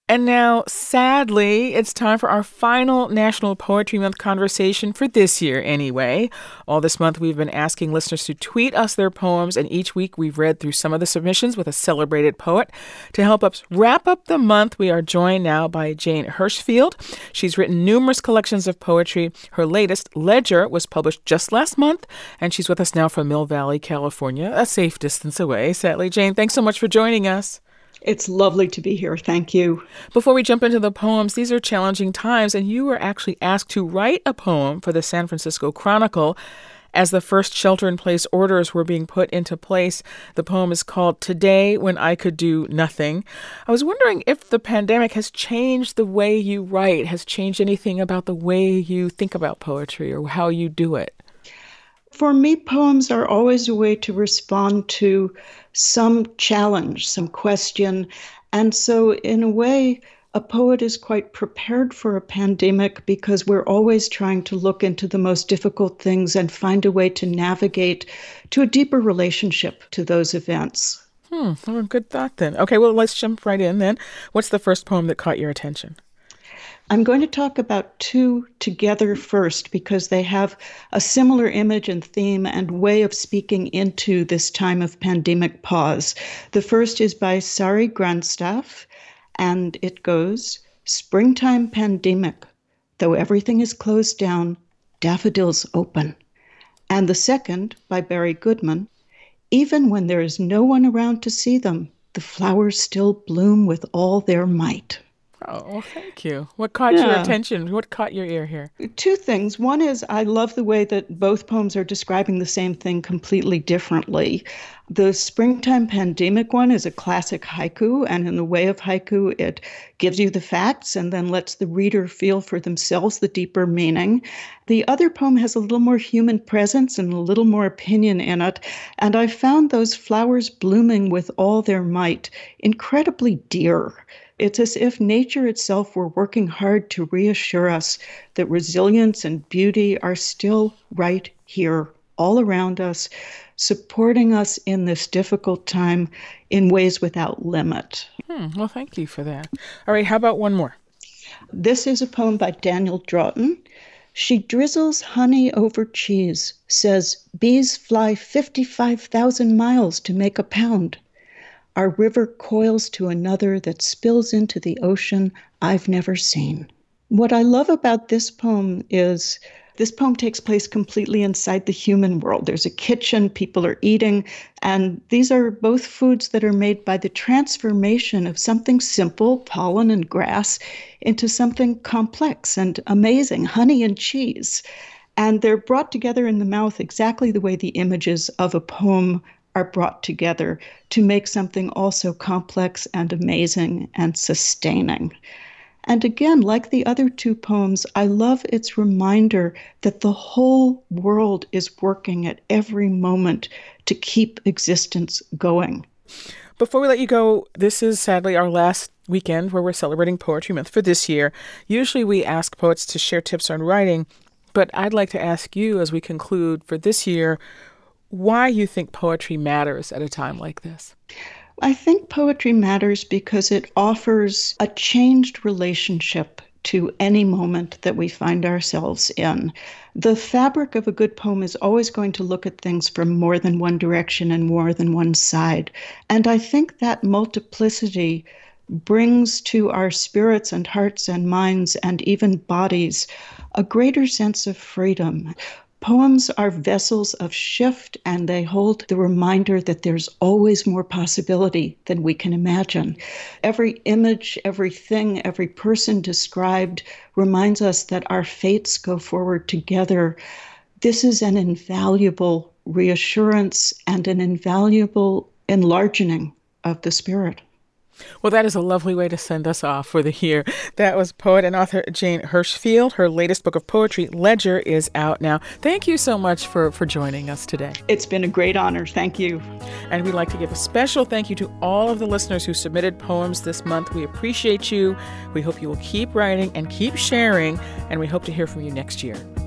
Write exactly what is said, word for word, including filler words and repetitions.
And now, sadly, it's time for our final National Poetry Month conversation for this year, anyway. All this month, we've been asking listeners to tweet us their poems, and each week we've read through some of the submissions with a celebrated poet. To help us wrap up the month, we are joined now by Jane Hirshfield. She's written numerous collections of poetry. Her latest, Ledger, was published just last month, and she's with us now from Mill Valley, California, a safe distance away, sadly. Jane, thanks so much for joining us. It's lovely to be here. Thank you. Before we jump into the poems, these are challenging times, and you were actually asked to write a poem for the San Francisco Chronicle as the first shelter-in-place orders were being put into place. The poem is called Today When I Could Do Nothing. I was wondering if the pandemic has changed the way you write, has changed anything about the way you think about poetry or how you do it. For me, poems are always a way to respond to some challenge, some question. And so in a way, a poet is quite prepared for a pandemic because we're always trying to look into the most difficult things and find a way to navigate to a deeper relationship to those events. Hmm, well, good thought then. Okay, well, let's jump right in then. What's the first poem that caught your attention? I'm going to talk about two together first because they have a similar image and theme and way of speaking into this time of pandemic pause. The first is by Sari Grandstaff, and it goes, Springtime Pandemic, though everything is closed down, daffodils open. And the second, by Barry Goodman, even when there is no one around to see them, the flowers still bloom with all their might. Oh, well, thank you. What caught yeah. your attention? What caught your ear here? Two things. One is I love the way that both poems are describing the same thing completely differently. The Springtime Pandemic one is a classic haiku, and in the way of haiku, it gives you the facts and then lets the reader feel for themselves the deeper meaning. The other poem has a little more human presence and a little more opinion in it, and I found those flowers blooming with all their might incredibly dear. It's as if nature itself were working hard to reassure us that resilience and beauty are still right here, all around us, supporting us in this difficult time in ways without limit. Hmm, well, thank you for that. All right, how about one more? This is a poem by Daniel Draughton. She drizzles honey over cheese, says bees fly fifty-five thousand miles to make a pound. Our river coils to another that spills into the ocean I've never seen. What I love about this poem is this poem takes place completely inside the human world. There's a kitchen, people are eating, and these are both foods that are made by the transformation of something simple, pollen and grass, into something complex and amazing, honey and cheese. And they're brought together in the mouth exactly the way the images of a poem are brought together to make something also complex and amazing and sustaining. And again, like the other two poems, I love its reminder that the whole world is working at every moment to keep existence going. Before we let you go, this is sadly our last weekend where we're celebrating Poetry Month for this year. Usually we ask poets to share tips on writing, but I'd like to ask you as we conclude for this year, why you think poetry matters at a time like this. I think poetry matters because it offers a changed relationship to any moment that we find ourselves in. The fabric of a good poem is always going to look at things from more than one direction and more than one side. And I think that multiplicity brings to our spirits and hearts and minds and even bodies a greater sense of freedom. Poems are vessels of shift, and they hold the reminder that there's always more possibility than we can imagine. Every image, everything, every person described reminds us that our fates go forward together. This is an invaluable reassurance and an invaluable enlarging of the spirit. Well, that is a lovely way to send us off for the year. That was poet and author Jane Hirshfield. Her latest book of poetry, Ledger, is out now. Thank you so much for, for joining us today. It's been a great honor. Thank you. And we'd like to give a special thank you to all of the listeners who submitted poems this month. We appreciate you. We hope you will keep writing and keep sharing, and we hope to hear from you next year.